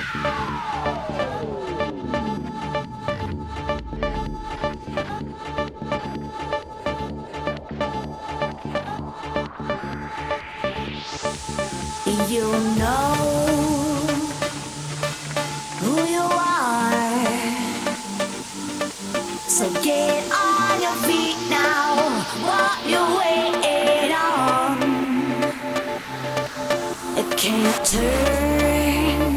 You know who you are, so get on your feet now. What you waiting on? It can't turn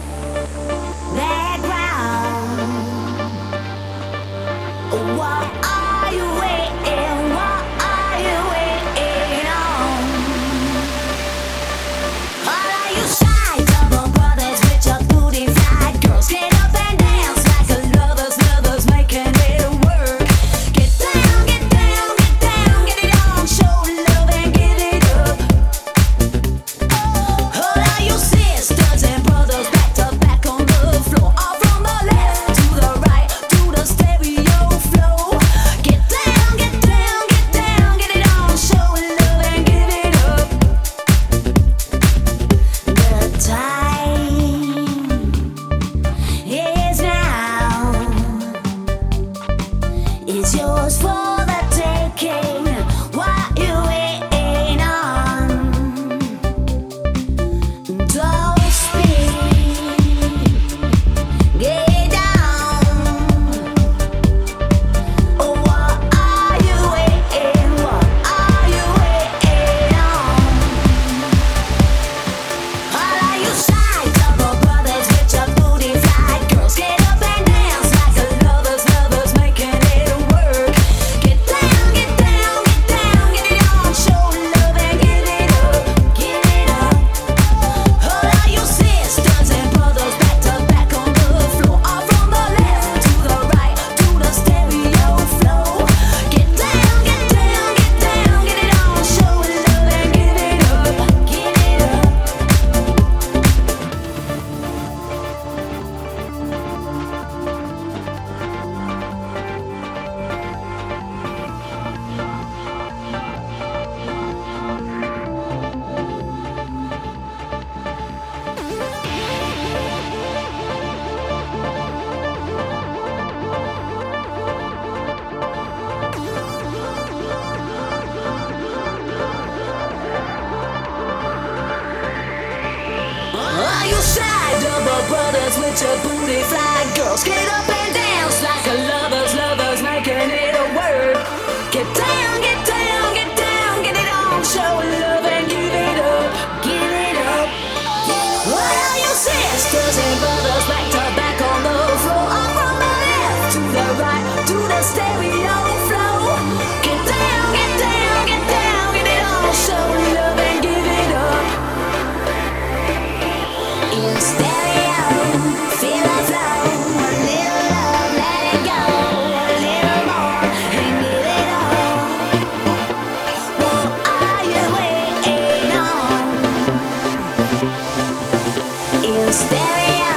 back round. What are you waiting? What are you waiting on? All of you shy double brothers with your booty fly, girls get up and dance like a lovers making it work. Get down, get down, get down, get it on, show love and give it up. All of you sisters and brothers back to back on the floor, all from the left to the right to the stereo flow. Get down, get down, get down, get it on, show love and give it up. The time is now. It's yours for the taking. What you waiting on? Don't speak. Get down. What are you waiting? What are you waiting on? All of you shy double brothers with your booty fly, girls get up and dance like a lovers making it work. Get down, get down, get down, get it on, show love and give it up, give it up. All of you sisters and brothers back to back on the floor, all from the left to the right to the stereo flow. Get down, get down, get down, get it on, show love and give it up, give it up. Are you shy double brothers with your booty fly, girls get up and dance like a lovers making it a word. Get down, get down, get down, get it on, show love and give it up, give it up. What are you sisters and brothers back to back on the floor, all from the left to the right to the stereo flow. Get down, get down, get down, get it on, show love and give it up. In stereo, feel the flow. A little love, let it go. A little more, and give it all. What are you waiting on? In stereo.